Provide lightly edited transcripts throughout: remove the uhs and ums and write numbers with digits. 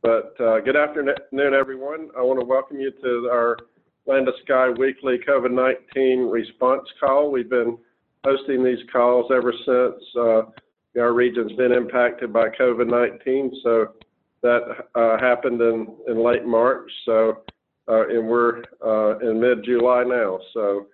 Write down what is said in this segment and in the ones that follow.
But good afternoon, everyone. I want to welcome you to our Land to Sky weekly COVID-19 response call. We've been hosting these calls ever since our region's been impacted by COVID-19. So that happened in late March. So and we're in mid-July now. So,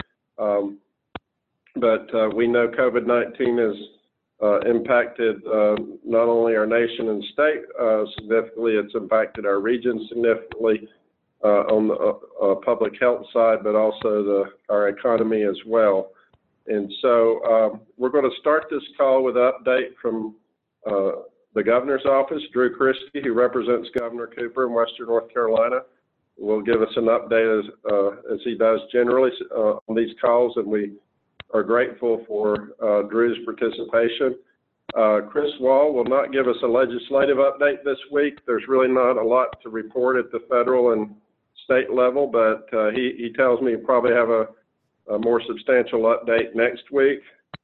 but we know COVID-19 has impacted not only our nation and state significantly, it's impacted our region significantly on the public health side, but also our economy as well. And so we're going to start this call with an update from the governor's office. Drew Christie, who represents Governor Cooper in Western North Carolina, will give us an update as he does generally on these calls, and we are grateful for Drew's participation. Chris Wall will not give us a legislative update this week. There's really not a lot to report at the federal and state level, but he tells me he'll probably have a more substantial update next week.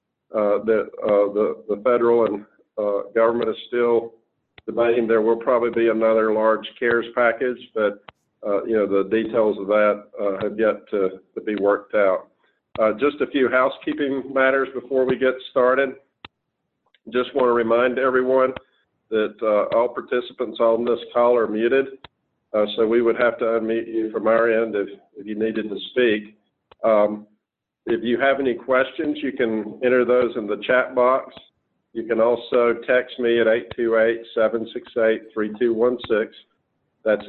The federal and government is still debating. There will probably be another large CARES package, but the details of that have yet to be worked out. Just a few housekeeping matters before we get started. Just want to remind everyone that all participants on this call are muted, so we would have to unmute you from our end if you needed to speak. If you have any questions, you can enter those in the chat box. You can also text me at 828-768-3216. That's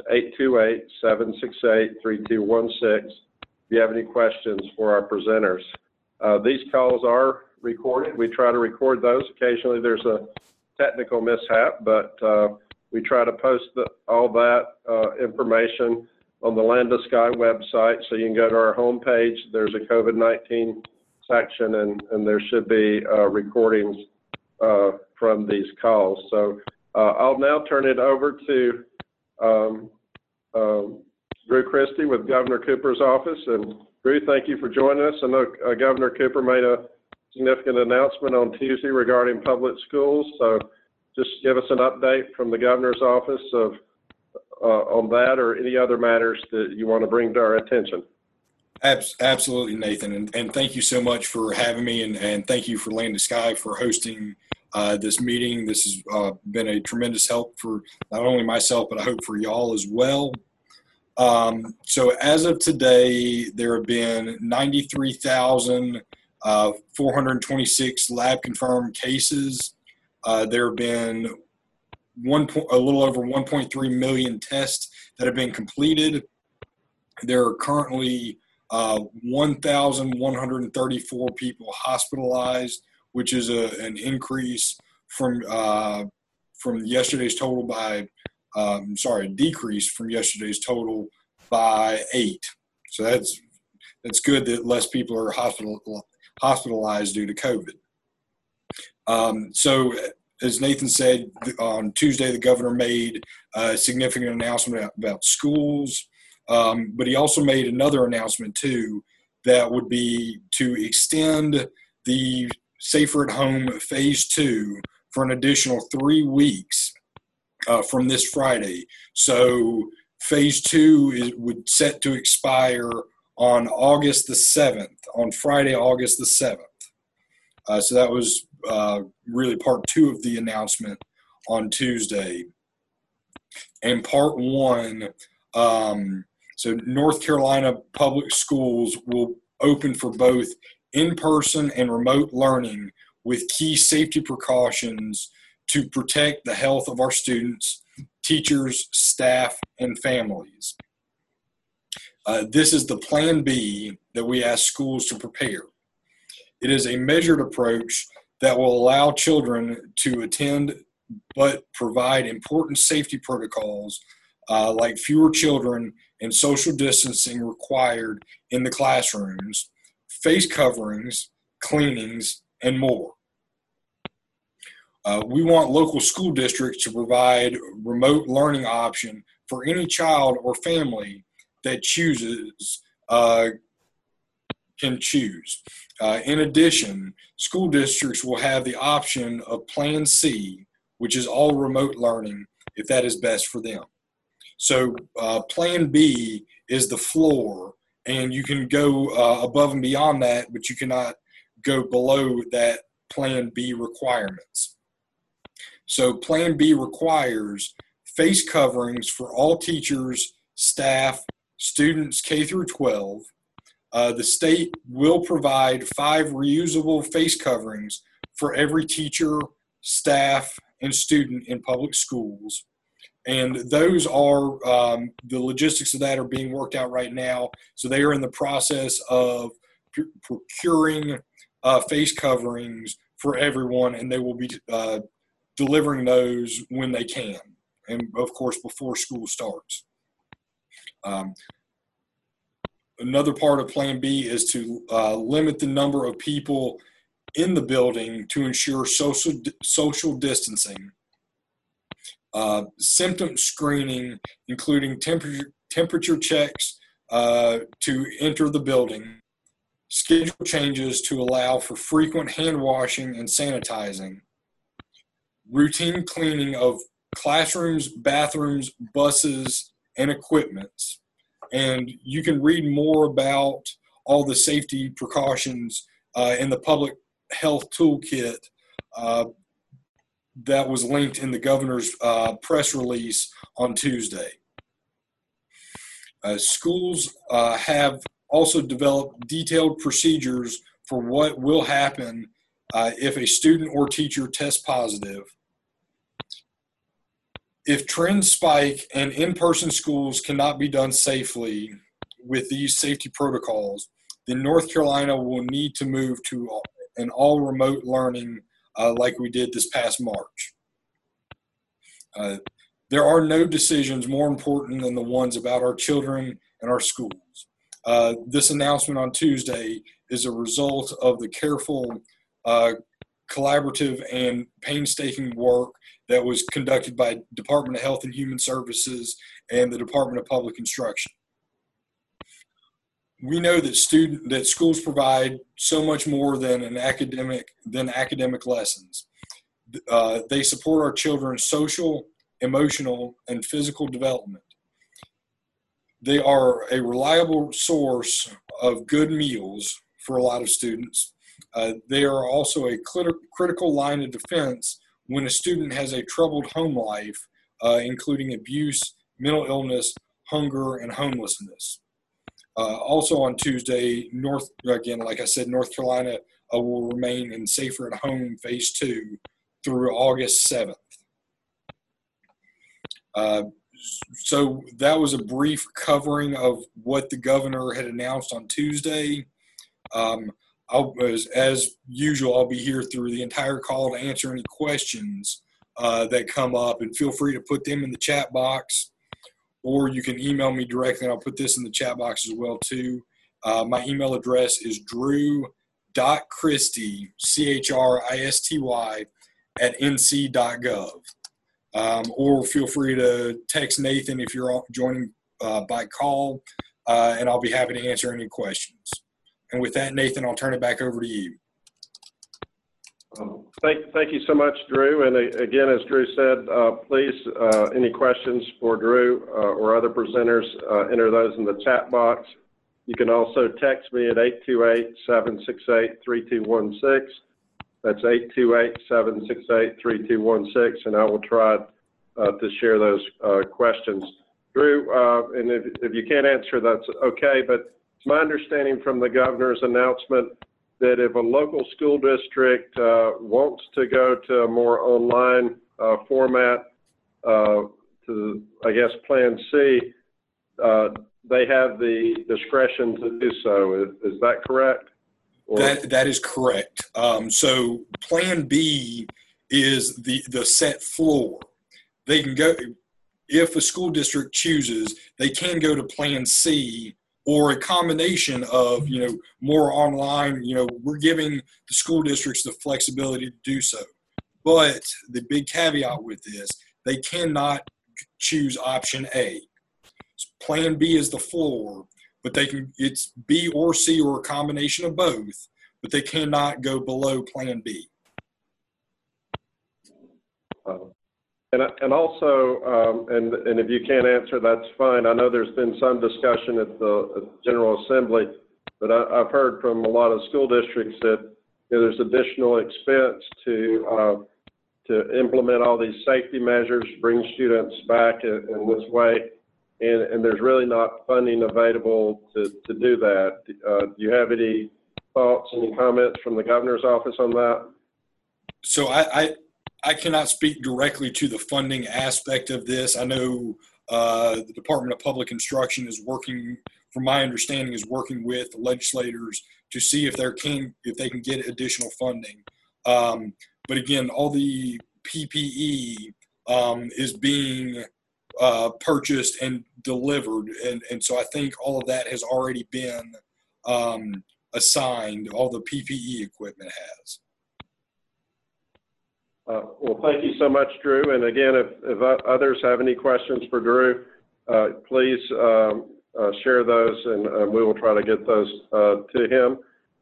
828-768-3216. If you have any questions for our presenters. These calls are recorded. We try to record those. Occasionally there's a technical mishap, but we try to post all that information on the Land to Sky website. So you can go to our homepage. There's a COVID-19 section, and there should be recordings from these calls. So I'll now turn it over to Drew Christie with Governor Cooper's office. And Drew, thank you for joining us. I know Governor Cooper made a significant announcement on Tuesday regarding public schools. So just give us an update from the governor's office on that or any other matters that you want to bring to our attention. Absolutely, Nathan. And thank you so much for having me. And thank you for Land to Sky for hosting this meeting. This has been a tremendous help for not only myself, but I hope for y'all as well. So as of today, there have been 93,426 lab confirmed cases. There have been a little over 1.3 million tests that have been completed. There are currently 1,134 people hospitalized, which is an increase from yesterday's total by decrease from yesterday's total by 8. So that's good that less people are hospitalized due to COVID. So as Nathan said, on Tuesday, the governor made a significant announcement about schools, but he also made another announcement too, that would be to extend the Safer at Home Phase 2 for an additional 3 weeks from this Friday. So Phase 2 would set to expire on August the 7th, on Friday, August the 7th. So that was really part 2 of the announcement on Tuesday. And part 1, so North Carolina public schools will open for both in-person and remote learning with key safety precautions to protect the health of our students, teachers, staff, and families. This is the Plan B that we ask schools to prepare. It is a measured approach that will allow children to attend but provide important safety protocols like fewer children and social distancing required in the classrooms, face coverings, cleanings, and more. We want local school districts to provide remote learning option for any child or family that can choose. In addition, school districts will have the option of Plan C, which is all remote learning, if that is best for them. So Plan B is the floor, and you can go above and beyond that, but you cannot go below that Plan B requirements. So Plan B requires face coverings for all teachers, staff, students K through 12. The state will provide 5 reusable face coverings for every teacher, staff, and student in public schools. And those are, the logistics of that are being worked out right now. So they are in the process of procuring face coverings for everyone, and they will be delivering those when they can, and of course before school starts. Another part of Plan B is to limit the number of people in the building to ensure social distancing. Symptom screening, including temperature checks to enter the building. Schedule changes to allow for frequent hand washing and sanitizing. Routine cleaning of classrooms, bathrooms, buses, and equipments. And you can read more about all the safety precautions in the public health toolkit that was linked in the governor's press release on Tuesday. Schools have also developed detailed procedures for what will happen if a student or teacher tests positive. If trends spike and in-person schools cannot be done safely with these safety protocols, then North Carolina will need to move to an all-remote learning like we did this past March. There are no decisions more important than the ones about our children and our schools. This announcement on Tuesday is a result of the careful, collaborative, and painstaking work that was conducted by Department of Health and Human Services and the Department of Public Instruction. We know that schools provide so much more than academic lessons. They support our children's social, emotional, and physical development. They are a reliable source of good meals for a lot of students. They are also a critical line of defense when a student has a troubled home life, including abuse, mental illness, hunger, and homelessness. Also on Tuesday, North Carolina will remain in Safer at Home Phase 2 through August 7th. So that was a brief covering of what the governor had announced on Tuesday. As usual, I'll be here through the entire call to answer any questions that come up, and feel free to put them in the chat box, or you can email me directly, and I'll put this in the chat box as well too. My email address is drew.christy, CHRISTY, @nc.gov. Or feel free to text Nathan if you're joining by call, and I'll be happy to answer any questions. And with that, Nathan, I'll turn it back over to you. Thank you so much, Drew. And again, as Drew said, please, any questions for Drew or other presenters, enter those in the chat box. You can also text me at 828-768-3216. That's 828-768-3216, and I will try to share those questions. Drew, and if you can't answer, that's okay, but it's my understanding from the governor's announcement that if a local school district wants to go to a more online format to, I guess, Plan C, they have the discretion to do so. Is that correct? That is correct. So Plan B is the set floor. They can go, if a school district chooses, they can go to Plan C, or a combination of, more online. We're giving the school districts the flexibility to do so. But the big caveat with this, they cannot choose option A. Plan B is the floor, but it's B or C or a combination of both, but they cannot go below Plan B. And also, and if you can't answer, that's fine. I know there's been some discussion at the General Assembly, but I've heard from a lot of school districts that there's additional expense to implement all these safety measures, bring students back in this way, and there's really not funding available to do that. Do you have any thoughts, any comments from the governor's office on that? So I cannot speak directly to the funding aspect of this. I know the Department of Public Instruction is working, from my understanding, is working with legislators to see if they can get additional funding. But again, all the PPE is being purchased and delivered, and so I think all of that has already been assigned. All the PPE equipment has. Well, thank you so much, Drew. And again, if others have any questions for Drew, please share those, and we will try to get those to him.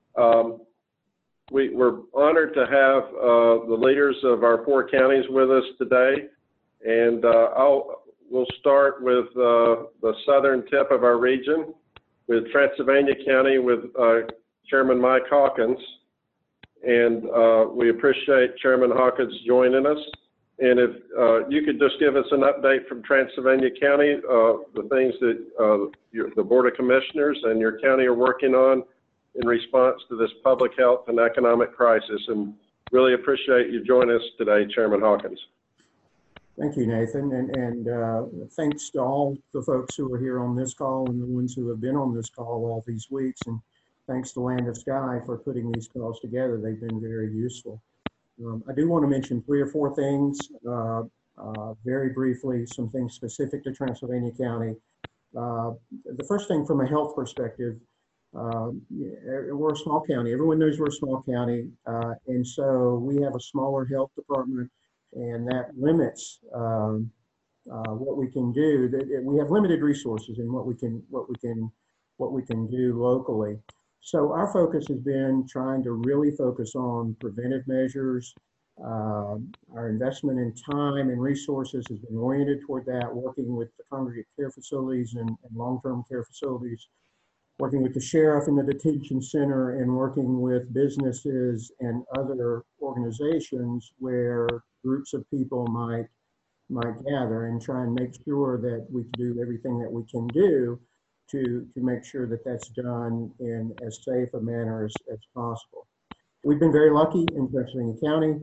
We're honored to have the leaders of our 4 counties with us today, and we'll start with the southern tip of our region, with Transylvania County, with Chairman Mike Hawkins. And we appreciate Chairman Hawkins joining us. And if you could just give us an update from Transylvania County, the things that the Board of Commissioners and your county are working on in response to this public health and economic crisis. And really appreciate you joining us today, Chairman Hawkins. Thank you, Nathan, and thanks to all the folks who are here on this call and the ones who have been on this call all these weeks. And thanks to Land of Sky for putting these calls together. They've been very useful. I do want to mention 3 or 4 things, very briefly, some things specific to Transylvania County. The first thing from a health perspective, we're a small county. Everyone knows we're a small county, and so we have a smaller health department, and that limits what we can do. We have limited resources in what we can do locally. So our focus has been trying to really focus on preventive measures. Our investment in time and resources has been oriented toward that, working with the congregate care facilities and long-term care facilities, working with the sheriff in the detention center, and working with businesses and other organizations where groups of people might gather, and try and make sure that we do everything that we can do to make sure that that's done in as safe a manner as possible. We've been very lucky in Pennsylvania County.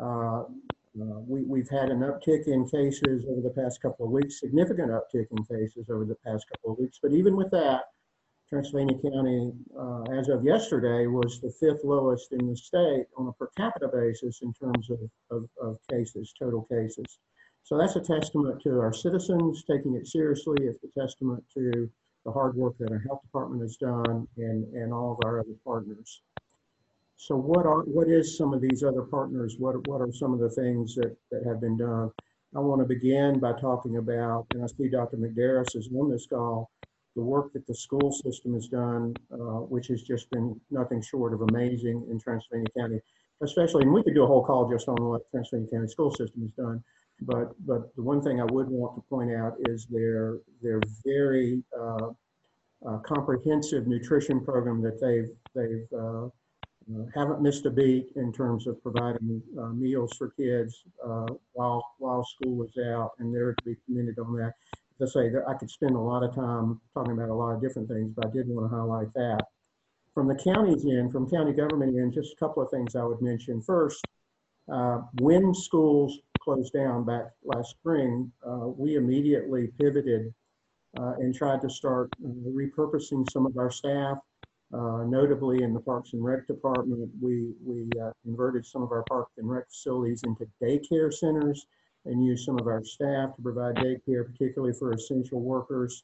We've had an uptick in cases over the past couple of weeks, significant uptick in cases over the past couple of weeks. But even with that, Transylvania County, as of yesterday, was the 5th lowest in the state on a per capita basis in terms of cases, total cases. So that's a testament to our citizens taking it seriously. It's a testament to the hard work that our health department has done and all of our other partners. So what is some of these other partners? What are some of the things that have been done? I want to begin by talking about, and I see Dr. McDarris is on this call, the work that the school system has done, which has just been nothing short of amazing in Transylvania County, especially, and we could do a whole call just on what Transylvania County school system has done. But the one thing I would want to point out is their very comprehensive nutrition program that they've haven't missed a beat in terms of providing meals for kids while school was out, and they're to be commended on that. As I say, I could spend a lot of time talking about a lot of different things, but I did want to highlight that. From the county's end, from county government end, just a couple of things I would mention. First, when schools closed down back last spring, we immediately pivoted and tried to start repurposing some of our staff. Notably in the Parks and Rec department, we converted some of our Parks and Rec facilities into daycare centers and used some of our staff to provide daycare, particularly for essential workers.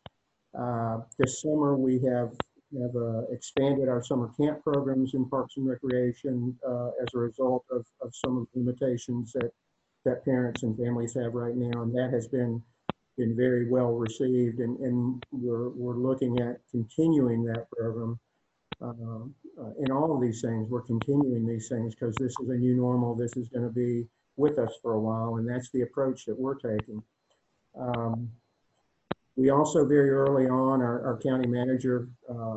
This summer, we have expanded our summer camp programs in Parks and Recreation as a result of some of the limitations that parents and families have right now, and that has been very well received, and we're looking at continuing that program. In all of these things, we're continuing these things because this is a new normal. This is going to be with us for a while, and that's the approach that we're taking. We also very early on, our county manager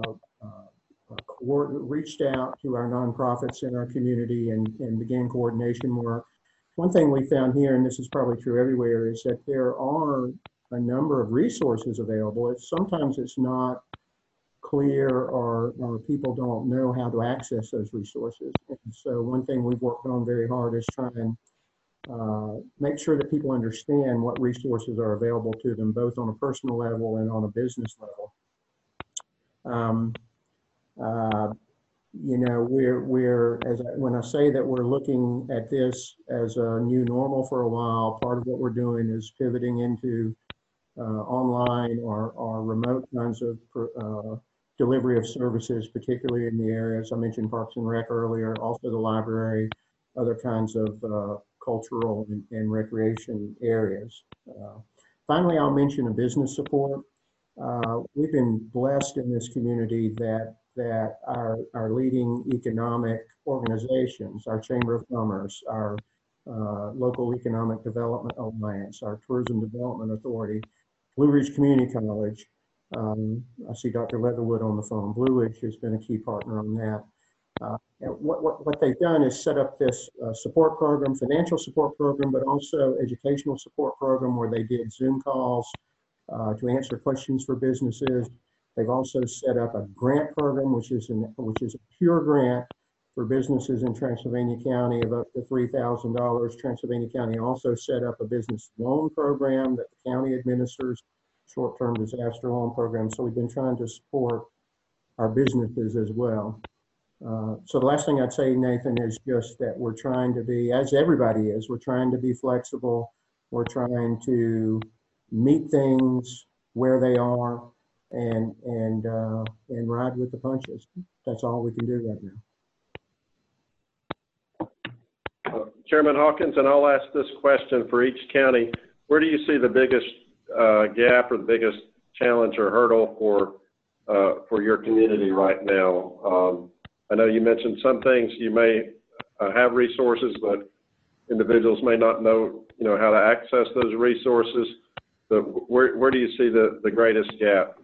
reached out to our nonprofits in our community and began coordination work. One thing we found here, and this is probably true everywhere, is that there are a number of resources available. Sometimes it's not clear or people don't know how to access those resources. And so one thing we've worked on very hard is try and make sure that people understand what resources are available to them, both on a personal level and on a business level. You know, when I say that we're looking at this as a new normal for a while, part of what we're doing is pivoting into online or remote kinds of delivery of services, particularly in the areas I mentioned, Parks and Rec earlier, also the library, other kinds of cultural and recreation areas. Finally, I'll mention a business support. We've been blessed in this community that our leading economic organizations, our Chamber of Commerce, our Local Economic Development Alliance, our Tourism Development Authority, Blue Ridge Community College. I see Dr. Leatherwood on the phone. Blue Ridge has been a key partner on that. What they've done is set up this support program, financial support program, but also educational support program where they did Zoom calls to answer questions for businesses. They've also set up a grant program, which is a pure grant for businesses in Transylvania County of up to $3,000. Transylvania County also set up a business loan program that the county administers, short-term disaster loan program. So we've been trying to support our businesses as well. So the last thing I'd say, Nathan, is just that we're trying to be, as everybody is, we're trying to be flexible. We're trying to meet things where they are and ride with the punches. That's all we can do right now. Chairman Hawkins, and I'll ask this question for each county. Where do you see the biggest gap or the biggest challenge or hurdle for your community right now? I know you mentioned some things you may have resources, but individuals may not know, how to access those resources. But where do you see the greatest gap?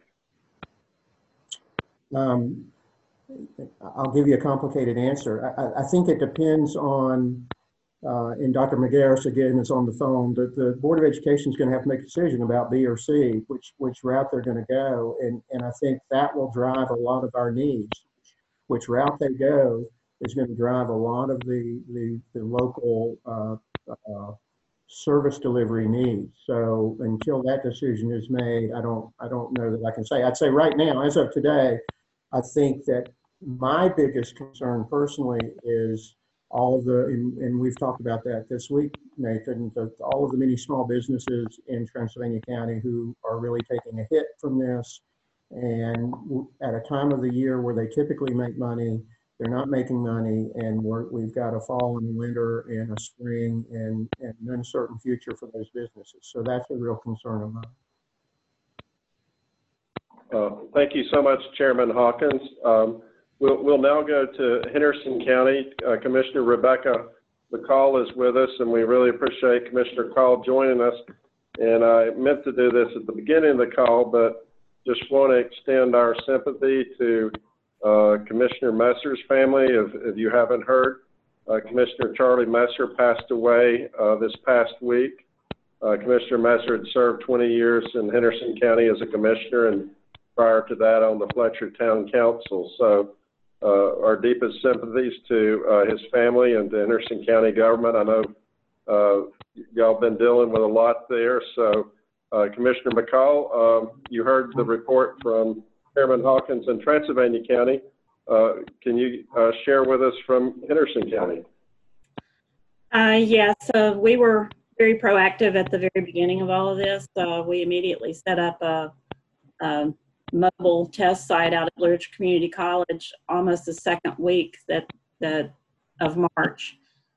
I'll give you a complicated answer. I think it depends on, and Dr. McGarris again is on the phone, that the Board of Education is going to have to make a decision about B or C, which route they're going to go. And I think that will drive a lot of our needs. Which route they go is going to drive a lot of the local service delivery needs. So until that decision is made, I don't know that I can say. I'd say right now, as of today, I think that my biggest concern personally is all of the, and we've talked about that this week, Nathan, all of the many small businesses in Transylvania County who are really taking a hit from this. And at a time of the year where they typically make money, they're not making money, and we've got a fall and a winter and a spring and an uncertain future for those businesses. So that's a real concern of mine. Thank you so much, Chairman Hawkins. We'll now go to Henderson County. Commissioner Rebecca McCall is with us, and we really appreciate Commissioner Call joining us. And I meant to do this at the beginning of the call, but just want to extend our sympathy to Commissioner Messer's family. If you haven't heard, Commissioner Charlie Messer passed away this past week. Commissioner Messer had served 20 years in Henderson County as a commissioner, and prior to that on the Fletcher Town Council. So our deepest sympathies to his family and the Henderson County government. I know y'all been dealing with a lot there. So Commissioner McCall, you heard the report from Chairman Hawkins in Transylvania County. Can you share with us from Henderson County? Yes, we were very proactive at the very beginning of all of this. We immediately set up a mobile test site out at Blue Ridge Community College almost the second week of March.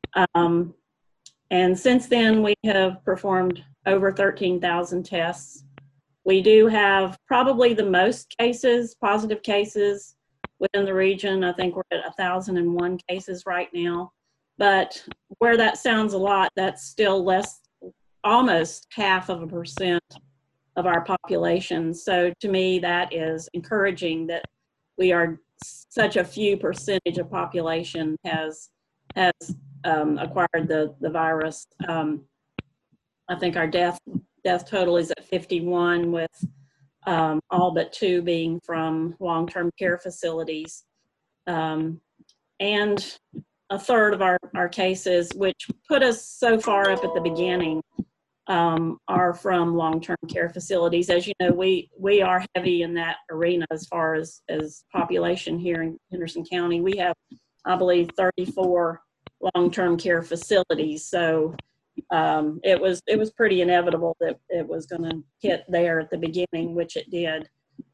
And since then, we have performed over 13,000 tests. We do have probably the most cases, positive cases within the region. I think we're at 1,001 cases right now. But where that sounds a lot, that's still almost 0.5% of our population. So to me, that is encouraging that we are such a few percentage of population has acquired the virus. I think our death total is at 51, with all but 2 being from long-term care facilities. And a third of our cases, which put us so far up at the beginning, are from long-term care facilities. As you know, we are heavy in that arena as far as population here in Henderson County. We have, I believe, 34 long-term care facilities. So it was pretty inevitable that it was going to hit there at the beginning, which it did.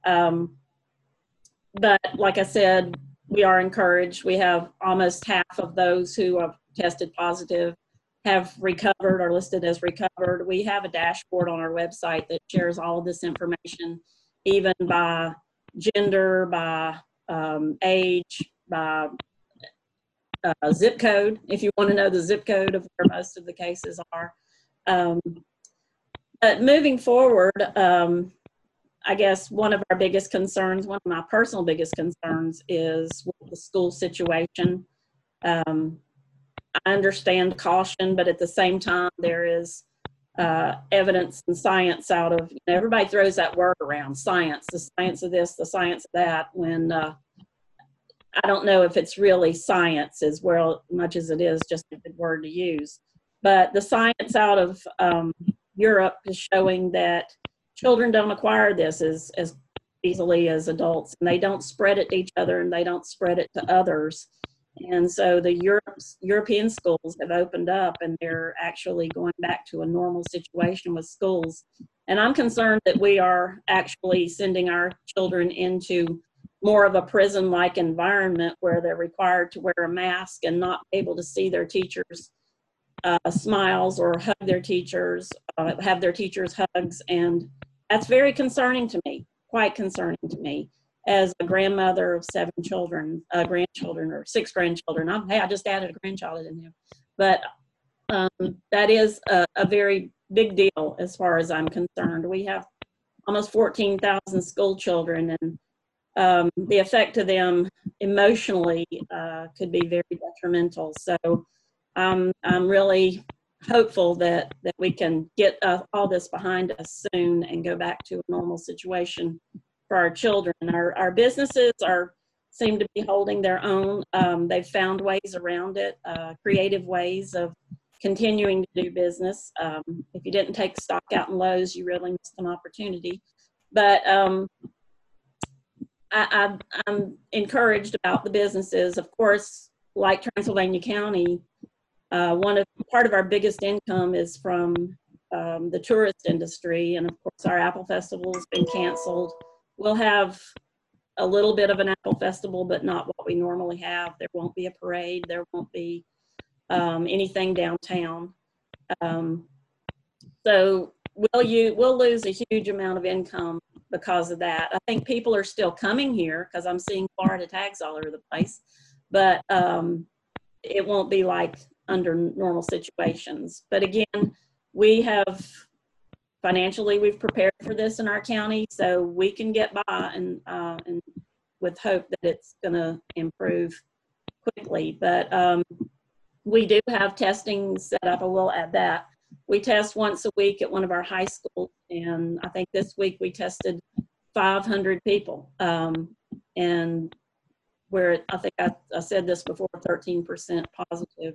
But like I said, we are encouraged. We have almost half of those who have tested positive have recovered, are listed as recovered. We have a dashboard on our website that shares all of this information, even by gender, by age, by zip code, if you want to know the zip code of where most of the cases are. But moving forward, I guess one of our biggest concerns, one of my personal biggest concerns, is with the school situation. I understand caution, but at the same time, there is evidence and science out of, everybody throws that word around, science, the science of this, the science of that, when I don't know if it's really science as well, much as it is just a good word to use. But the science out of Europe is showing that children don't acquire this as easily as adults, and they don't spread it to each other, and they don't spread it to others. And so the European schools have opened up, and they're actually going back to a normal situation with schools. And I'm concerned that we are actually sending our children into more of a prison-like environment where they're required to wear a mask and not able to see their teachers' smiles or hug their teachers, have their teachers' hugs. And that's very concerning to me, quite concerning to me. As a grandmother of 7 children, grandchildren, or 6 grandchildren. Hey, I just added a grandchild in here. But that is a very big deal as far as I'm concerned. We have almost 14,000 school children, and the effect to them emotionally could be very detrimental. So I'm really hopeful that we can get all this behind us soon and go back to a normal situation for our children. Our businesses seem to be holding their own. They've found ways around it, creative ways of continuing to do business. If you didn't take stock out in Lowe's, you really missed an opportunity. But I'm encouraged about the businesses. Of course, like Transylvania County, part of our biggest income is from the tourist industry, and of course our Apple Festival has been canceled. We'll have a little bit of an Apple Festival, but not what we normally have. There won't be a parade. There won't be anything downtown. So we'll lose a huge amount of income because of that. I think people are still coming here because I'm seeing Florida tags all over the place, but it won't be like under normal situations. But again, financially, we've prepared for this in our county, so we can get by and with hope that it's going to improve quickly. But we do have testing set up. I will add that. We test once a week at one of our high schools, and I think this week we tested 500 people. And where I think I said this before, 13% positive.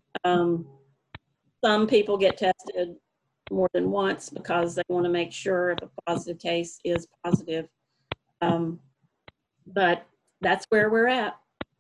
Some people get tested more than once because they want to make sure if a positive case is positive. But that's where we're at.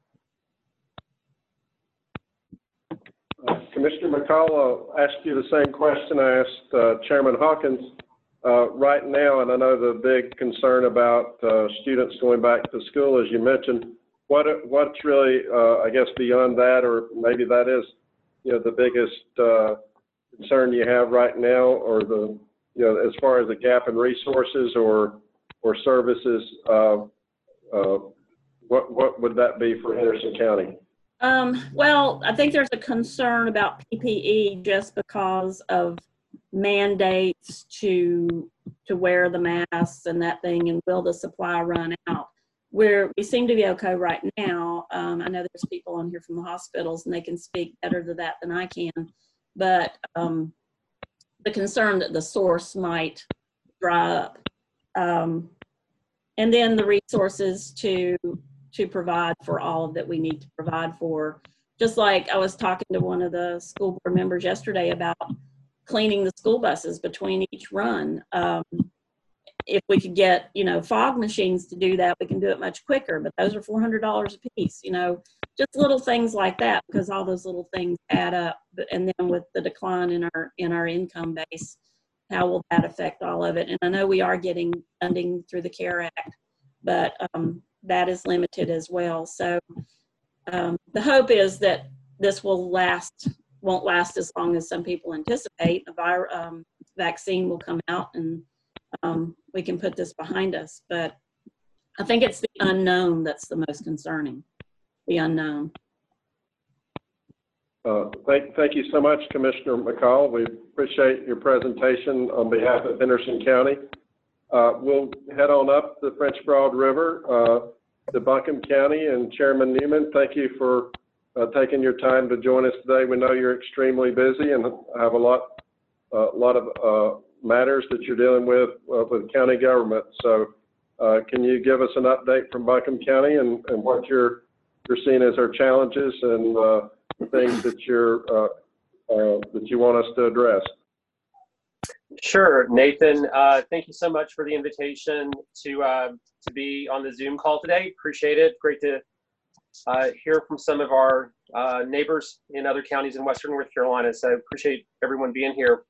Commissioner McCall, I'll ask you the same question I asked Chairman Hawkins. Right now, and I know the big concern about students going back to school, as you mentioned, what's really, I guess, beyond that, or maybe that is, the biggest concern you have right now, or as far as the gap in resources or services, what would that be for Henderson County? Well, I think there's a concern about PPE just because of mandates to wear the masks and that thing, and will the supply run out? We seem to be okay right now. I know there's people on here from the hospitals, and they can speak better to that than I can. But the concern that the source might dry up, and then the resources to provide for all of that we need to provide for. Just like I was talking to one of the school board members yesterday about cleaning the school buses between each run. If we could get, fog machines to do that, we can do it much quicker, but those are $400 a piece, just little things like that, because all those little things add up. And then with the decline in our income base, how will that affect all of it? And I know we are getting funding through the CARE Act, but that is limited as well. So the hope is that this won't last as long as some people anticipate. A vaccine will come out, and we can put this behind us. But I think it's the unknown that's the most concerning, the unknown. Thank you so much, Commissioner McCall. We appreciate your presentation on behalf of Henderson County. We'll head on up the French Broad River to Buncombe County, and Chairman Newman, thank you for taking your time to join us today. We know you're extremely busy and have a lot of matters that you're dealing with county government. So can you give us an update from Buncombe County and what you're seeing as our challenges and things that you want us to address? Sure, Nathan. Thank you so much for the invitation to be on the Zoom call today. Appreciate it. Great to hear from some of our neighbors in other counties in Western North Carolina. So appreciate everyone being here.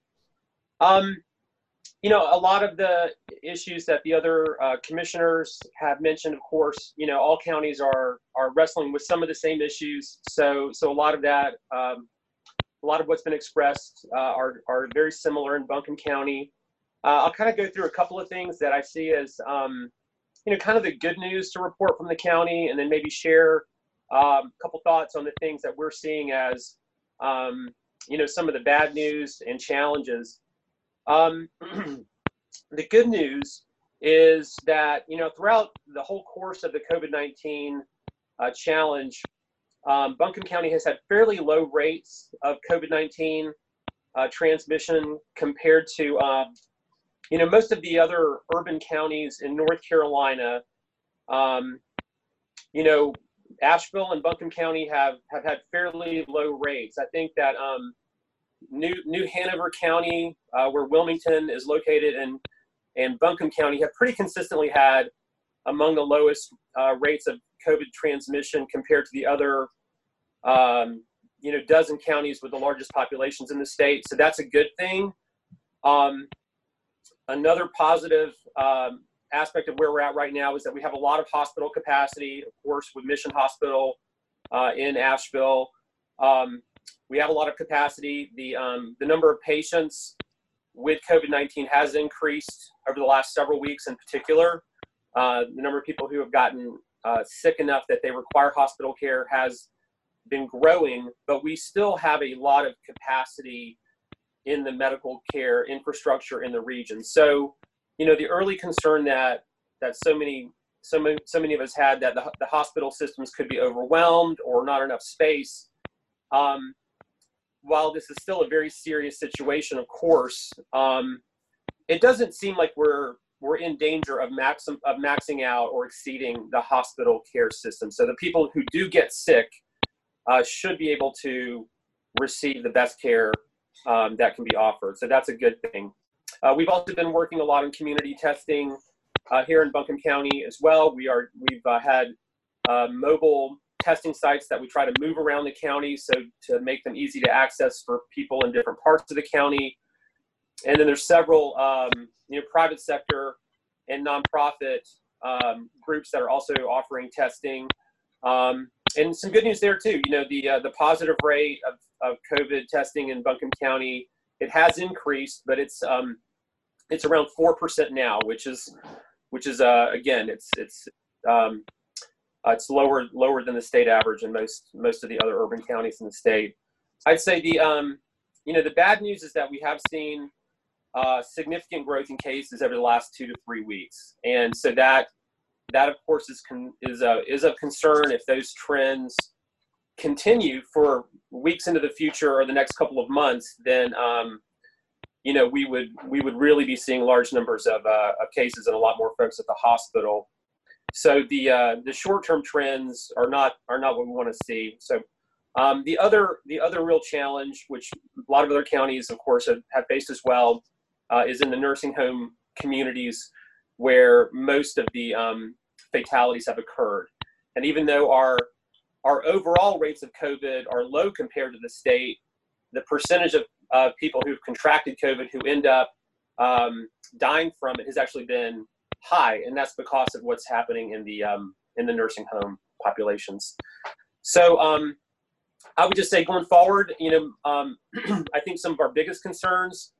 A lot of the issues that the other commissioners have mentioned, of course, all counties are wrestling with some of the same issues. So a lot of that, a lot of what's been expressed are very similar in Buncombe County. I'll kind of go through a couple of things that I see as, kind of the good news to report from the county, and then maybe share a couple thoughts on the things that we're seeing as, some of the bad news and challenges. The good news is that, throughout the whole course of the COVID-19 challenge, Buncombe County has had fairly low rates of COVID-19 transmission compared to, most of the other urban counties in North Carolina. Asheville and Buncombe County have had fairly low rates. I think that New Hanover County, where Wilmington is located, and Buncombe County have pretty consistently had among the lowest rates of COVID transmission compared to the other, dozen counties with the largest populations in the state. So that's a good thing. Another positive aspect of where we're at right now is that we have a lot of hospital capacity, of course, with Mission Hospital in Asheville. We have a lot of capacity. The number of patients with COVID-19 has increased over the last several weeks in particular. The number of people who have gotten sick enough that they require hospital care has been growing, but we still have a lot of capacity in the medical care infrastructure in the region. So, the early concern that so many of us had that the hospital systems could be overwhelmed or not enough space. While this is still a very serious situation, of course, it doesn't seem like we're in danger of maxing out or exceeding the hospital care system. So the people who do get sick should be able to receive the best care that can be offered. So that's a good thing. We've also been working a lot on community testing here in Buncombe County as well. We've had mobile testing sites that we try to move around the county so to make them easy to access for people in different parts of the county. And then there's several private sector and nonprofit groups that are also offering testing. And some good news there too. The positive rate of COVID testing in Buncombe County, it has increased, but it's around 4% now, which is again, it's It's lower than the state average in most of the other urban counties in the state. I'd say the bad news is that we have seen significant growth in cases over the last 2 to 3 weeks, and so that of course is of concern. If those trends continue for weeks into the future or the next couple of months, then we would really be seeing large numbers of cases and a lot more folks at the hospital. So the short-term trends are not what we want to see. So the other real challenge, which a lot of other counties, of course, have faced as well, is in the nursing home communities where most of the fatalities have occurred. And even though our overall rates of COVID are low compared to the state, the percentage of people who've contracted COVID who end up dying from it has actually been high, and that's because of what's happening in the nursing home populations. So I would just say going forward, I think some of our biggest concerns,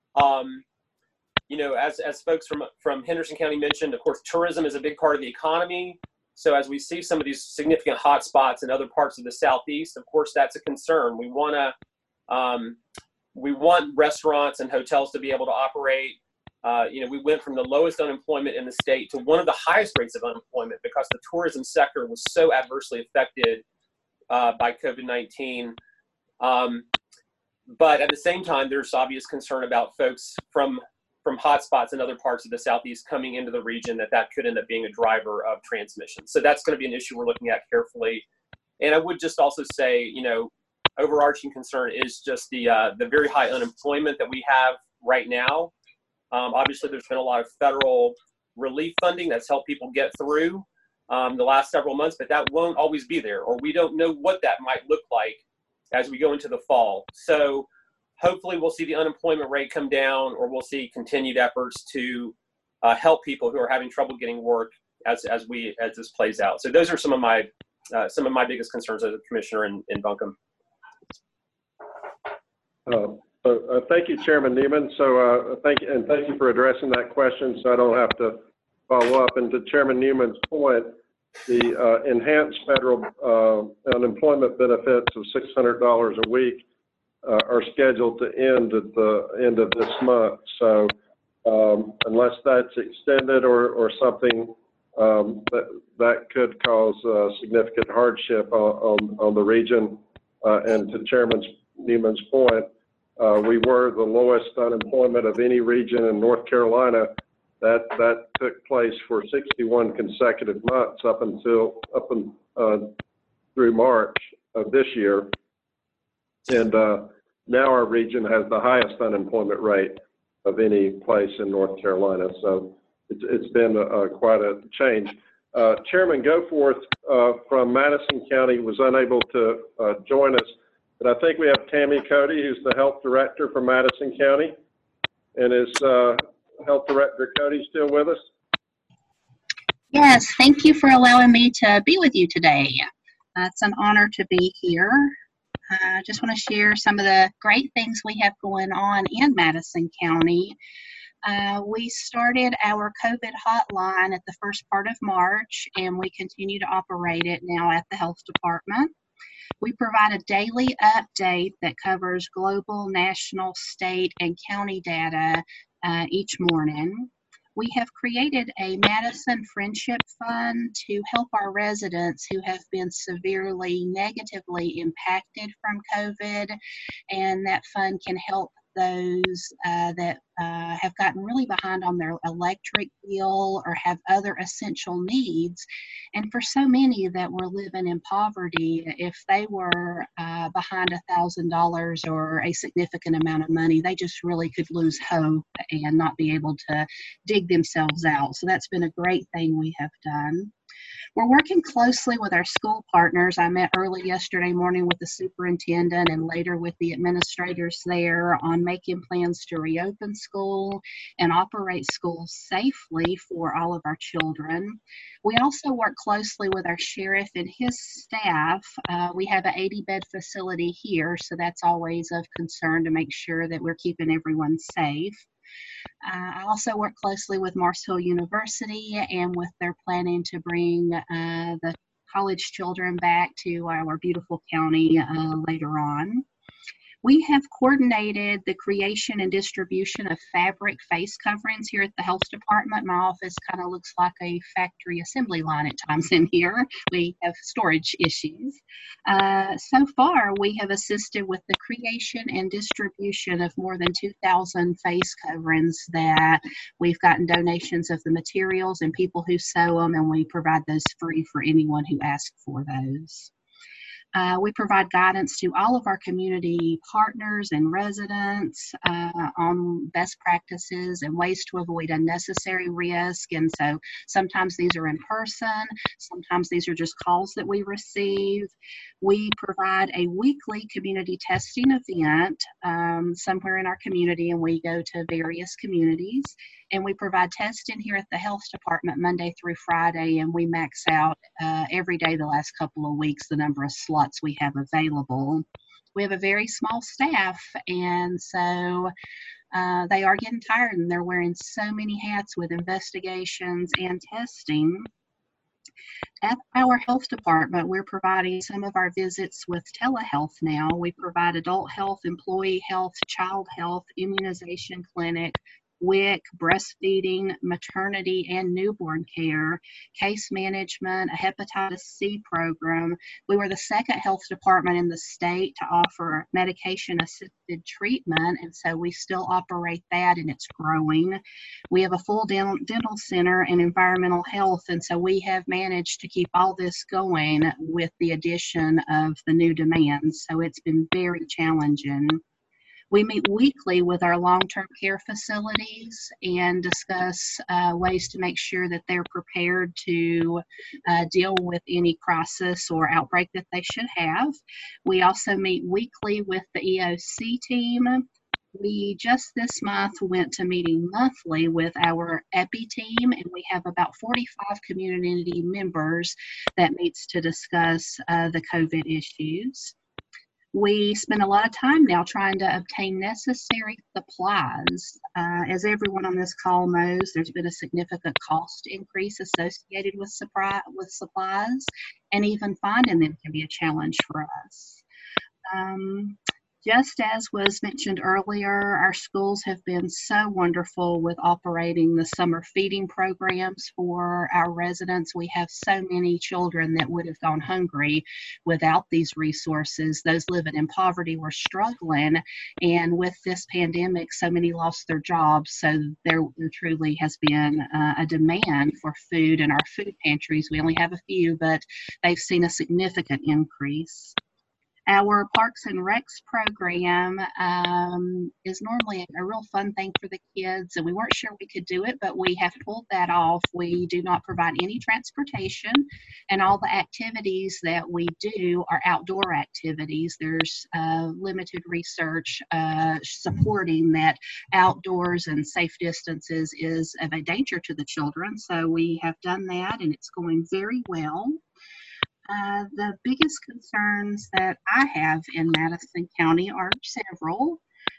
as folks from Henderson County mentioned, of course, tourism is a big part of the economy. So as we see some of these significant hotspots in other parts of the Southeast, of course, that's a concern. We want restaurants and hotels to be able to operate. We went from the lowest unemployment in the state to one of the highest rates of unemployment because the tourism sector was so adversely affected by COVID-19. But at the same time, there's obvious concern about folks from hotspots in other parts of the Southeast coming into the region that could end up being a driver of transmission. So that's going to be an issue we're looking at carefully. And I would just also say, overarching concern is just the very high unemployment that we have right now. Obviously, there's been a lot of federal relief funding that's helped people get through the last several months, but that won't always be there, or we don't know what that might look like as we go into the fall. So hopefully we'll see the unemployment rate come down, or we'll see continued efforts to help people who are having trouble getting work as this plays out. So those are some of my biggest concerns as a commissioner in Buncombe. Thank you, Chairman Neiman. So thank you for addressing that question, so I don't have to follow up. And to Chairman Newman's point, the enhanced federal unemployment benefits of $600 a week are scheduled to end at the end of this month. So unless that's extended or something, that could cause significant hardship on the region. And to Chairman Neiman's point, we were the lowest unemployment of any region in North Carolina. That took place for 61 consecutive months up through March of this year. And now our region has the highest unemployment rate of any place in North Carolina. So it's been quite a change. Chairman Goforth from Madison County was unable to join us, but I think we have Tammy Cody, who's the health director for Madison County. And is Health Director Cody still with us? Yes, thank you for allowing me to be with you today. It's an honor to be here. I just want to share some of the great things we have going on in Madison County. We started our COVID hotline at the first part of March, and we continue to operate it now at the health department. We provide a daily update that covers global, national, state, and county data each morning. We have created a Madison Friendship Fund to help our residents who have been severely negatively impacted from COVID, and that fund can help those that have gotten really behind on their electric bill or have other essential needs. And for so many that were living in poverty, if they were behind $1,000 or a significant amount of money, they just really could lose hope and not be able to dig themselves out. So that's been a great thing we have done. We're working closely with our school partners. I met early yesterday morning with the superintendent and later with the administrators there on making plans to reopen school and operate schools safely for all of our children. We also work closely with our sheriff and his staff. We have an 80-bed facility here, so that's always of concern to make sure that we're keeping everyone safe. I also work closely with Mars Hill University and with their planning to bring the college children back to our beautiful county later on. We have coordinated the creation and distribution of fabric face coverings here at the health department. My office kind of looks like a factory assembly line at times in here. We have storage issues. So far, we have assisted with the creation and distribution of more than 2,000 face coverings that we've gotten donations of the materials and people who sew them, and we provide those free for anyone who asks for those. We provide guidance to all of our community partners and residents on best practices and ways to avoid unnecessary risk. And so sometimes these are in person, sometimes these are just calls that we receive. We provide a weekly community testing event somewhere in our community, and we go to various communities. And we provide testing here at the health department Monday through Friday, and we max out every day the last couple of weeks the number of slots we have available. We have a very small staff, and so they are getting tired, and they're wearing so many hats with investigations and testing. At our health department, we're providing some of our visits with telehealth now. We provide adult health, employee health, child health, immunization clinic, WIC, breastfeeding, maternity and newborn care, case management, a hepatitis C program. We were the second health department in the state to offer medication-assisted treatment, and so we still operate that, and it's growing. We have a full dental center and environmental health, and so we have managed to keep all this going with the addition of the new demands, so it's been very challenging. We meet weekly with our long-term care facilities and discuss ways to make sure that they're prepared to deal with any crisis or outbreak that they should have. We also meet weekly with the EOC team. We just this month went to meeting monthly with our EPI team, and we have about 45 community members that meets to discuss the COVID issues. We spend a lot of time now trying to obtain necessary supplies. As everyone on this call knows, there's been a significant cost increase associated with supplies, and even finding them can be a challenge for us. Just as was mentioned earlier, our schools have been so wonderful with operating the summer feeding programs for our residents. We have so many children that would have gone hungry without these resources. Those living in poverty were struggling, and with this pandemic, so many lost their jobs. So there truly has been a demand for food in our food pantries. We only have a few, but they've seen a significant increase. Our Parks and Recs program is normally a real fun thing for the kids, and we weren't sure we could do it, but we have pulled that off. We do not provide any transportation, and all the activities that we do are outdoor activities. There's limited research supporting that outdoors and safe distances is of a danger to the children, so we have done that, and it's going very well. The biggest concerns that I have in Madison County are several.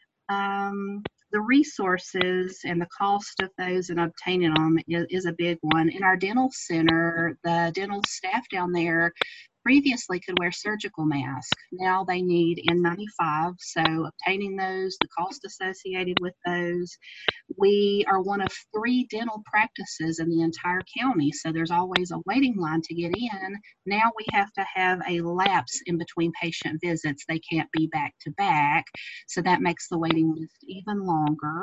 The resources and the cost of those and obtaining them is a big one. In our dental center, the dental staff down there previously could wear surgical masks. Now they need N95, so obtaining those, the cost associated with those. We are one of 3 dental practices in the entire county, so there's always a waiting line to get in. Now we have to have a lapse in between patient visits. They can't be back to back, so that makes the waiting list even longer.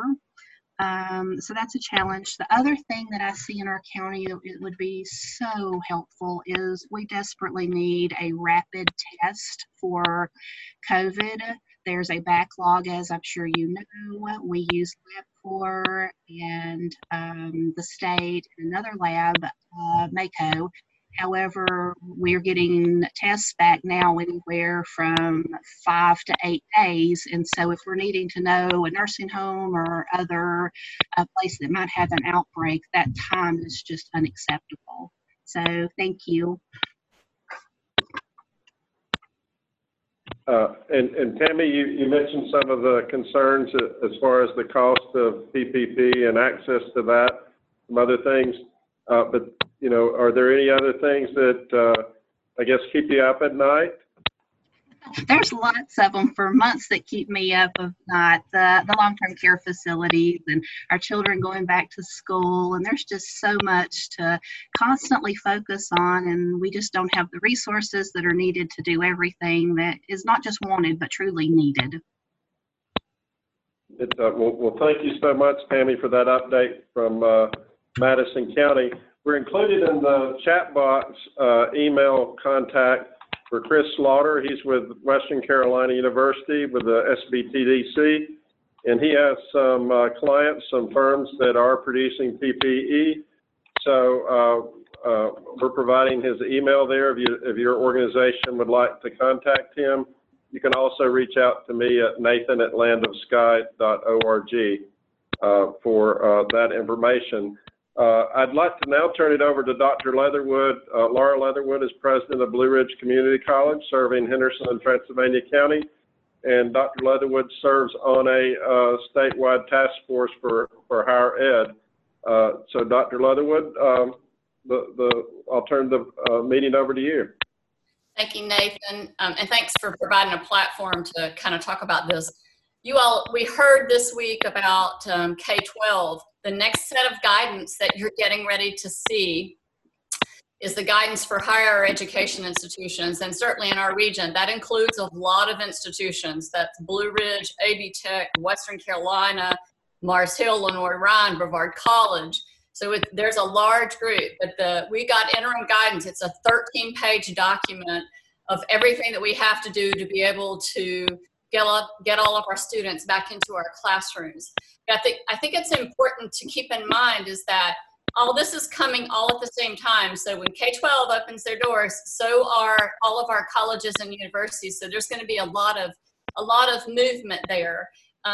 So that's a challenge. The other thing that I see in our county that it would be so helpful is we desperately need a rapid test for COVID. There's a backlog, as I'm sure you know. We use LabCorp and the state and another lab, MACO. However, we're getting tests back now anywhere from 5 to 8 days. And so if we're needing to know a nursing home or other place that might have an outbreak, that time is just unacceptable. So thank you. And Tammy, you mentioned some of the concerns as far as the cost of PPP and access to that, some other things. But, you know, are there any other things that I guess, keep you up at night? There's lots of them for months that keep me up of night. The long-term care facilities and our children going back to school, and there's just so much to constantly focus on, and we just don't have the resources that are needed to do everything that is not just wanted but truly needed. Well, thank you so much, Tammy, for that update from Madison County. We're included in the chat box email contact for Chris Slaughter. He's with Western Carolina University with the SBTDC, and he has some clients, some firms that are producing PPE. So we're providing his email there if your organization would like to contact him. You can also reach out to me at nathan@landofsky.org for that information. I'd like to now turn it over to Dr. Leatherwood. Laura Leatherwood is president of Blue Ridge Community College, serving Henderson and Transylvania County. And Dr. Leatherwood serves on a statewide task force for higher ed. So Dr. Leatherwood, I'll turn the meeting over to you. Thank you, Nathan, and thanks for providing a platform to kind of talk about this. You all, we heard this week about K-12. The next set of guidance that you're getting ready to see is the guidance for higher education institutions, and certainly in our region, that includes a lot of institutions. That's Blue Ridge, AB Tech, Western Carolina, Mars Hill, Lenoir Rhyne, Brevard College. So there's a large group, but we got interim guidance. It's a 13-page document of everything that we have to do to be able to get all of our students back into our classrooms. But I think it's important to keep in mind is that all this is coming all at the same time. So when K-12 opens their doors, so are all of our colleges and universities. So there's going to be a lot of movement there.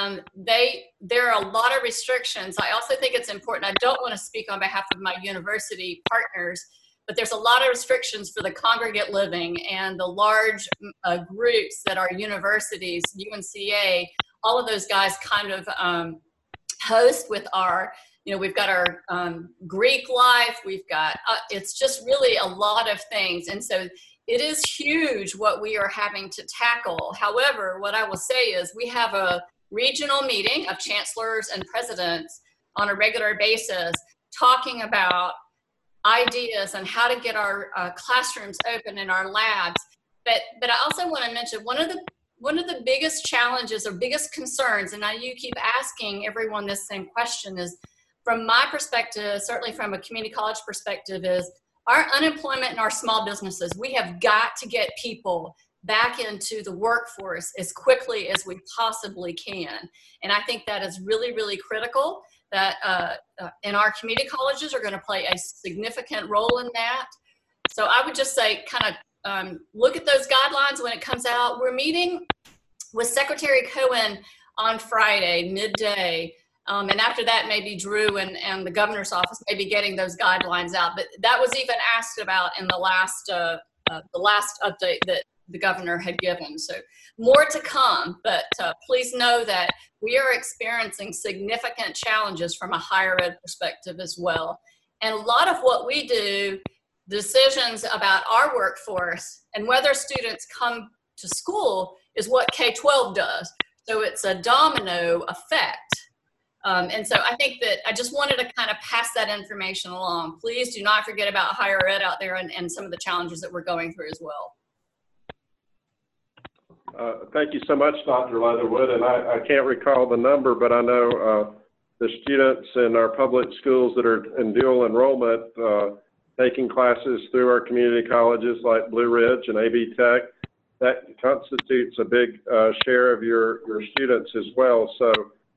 There are a lot of restrictions. I also think it's important, I don't want to speak on behalf of my university partners, but there's a lot of restrictions for the congregate living and the large groups that our universities, UNCA, all of those guys kind of host with our, we've got our Greek life, we've got, it's just really a lot of things. And so it is huge what we are having to tackle. However, what I will say is we have a regional meeting of chancellors and presidents on a regular basis talking about ideas on how to get our classrooms open in our labs. But I also want to mention one of the biggest challenges or biggest concerns, and you keep asking everyone this same question, is from my perspective, certainly from a community college perspective, is our unemployment in our small businesses. We have got to get people back into the workforce as quickly as we possibly can. And I think that is really, really critical that and our community colleges are going to play a significant role in that. So I would just say kind of look at those guidelines when it comes out. We're meeting with Secretary Cohen on Friday, midday. And after that, maybe Drew and the governor's office may be getting those guidelines out. But that was even asked about in the last update that the governor had given. So more to come, but please know that we are experiencing significant challenges from a higher ed perspective as well. And a lot of what we do, decisions about our workforce and whether students come to school is what K-12 does. So it's a domino effect. And so I think that I just wanted to kind of pass that information along. Please do not forget about higher ed out there and some of the challenges that we're going through as well. Thank you so much, Dr. Leatherwood. And I can't recall the number, but I know the students in our public schools that are in dual enrollment taking classes through our community colleges like Blue Ridge and AB Tech, that constitutes a big share of your students as well. So,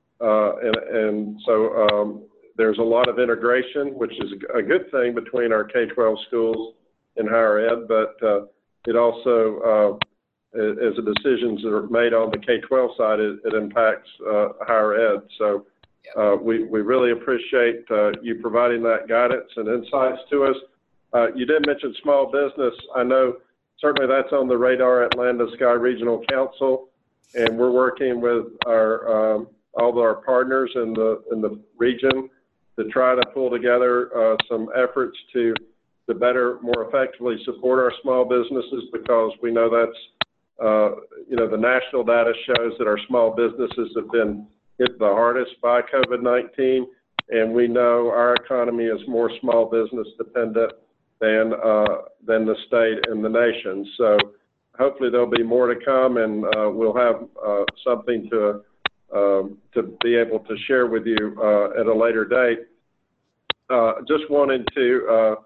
there's a lot of integration, which is a good thing between our K-12 schools and higher ed, but it also, as the decisions that are made on the K-12 side, it impacts higher ed. So we really appreciate you providing that guidance and insights to us. You did mention small business. I know certainly that's on the radar at Land of Sky Regional Council, and we're working with our all of our partners in the region to try to pull together some efforts to better, more effectively support our small businesses, because we know that's, the national data shows that our small businesses have been hit the hardest by COVID-19, and we know our economy is more small business dependent than the state and the nation. So hopefully there'll be more to come, and we'll have something to be able to share with you at a later date. Just wanted to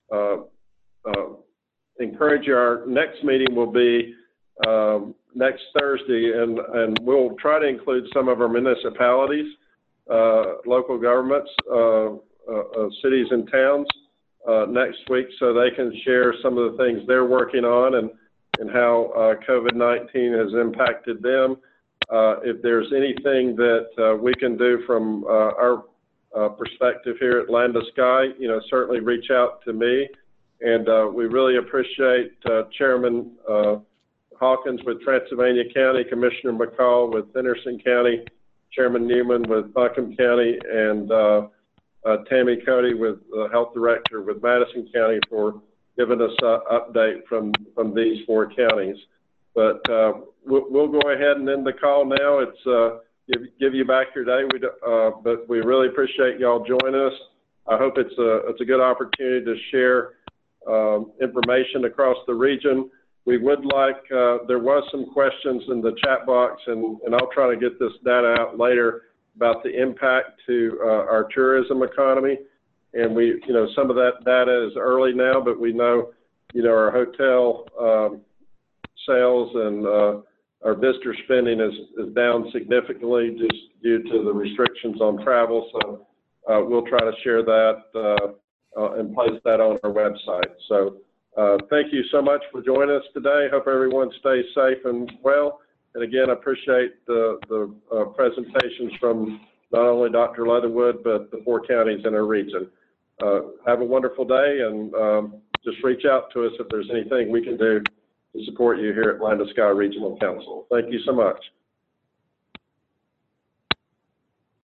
encourage you. Our next meeting will be next Thursday, and we'll try to include some of our municipalities, local governments, cities and towns next week, so they can share some of the things they're working on and how COVID-19 has impacted them. If there's anything that we can do from our perspective here at Land to Sky, certainly reach out to me. And we really appreciate Chairman Hawkins with Transylvania County, Commissioner McCall with Henderson County, Chairman Newman with Buncombe County, and Tammy Cody with Health Director with Madison County for giving us an update from these 4 counties. But we'll go ahead and end the call now. It's give you back your day. But we really appreciate y'all joining us. I hope it's a good opportunity to share information across the region. We would like, there was some questions in the chat box, and I'll try to get this data out later about the impact to our tourism economy. And we, some of that data is early now, but we know, our hotel sales and our visitor spending is down significantly just due to the restrictions on travel. So we'll try to share that and place that on our website. So thank you so much for joining us today. Hope everyone stays safe and well. And again, I appreciate the presentations from not only Dr. Leatherwood, but the 4 counties in our region. Have a wonderful day, and just reach out to us if there's anything we can do to support you here at Land to Sky Regional Council. Thank you so much.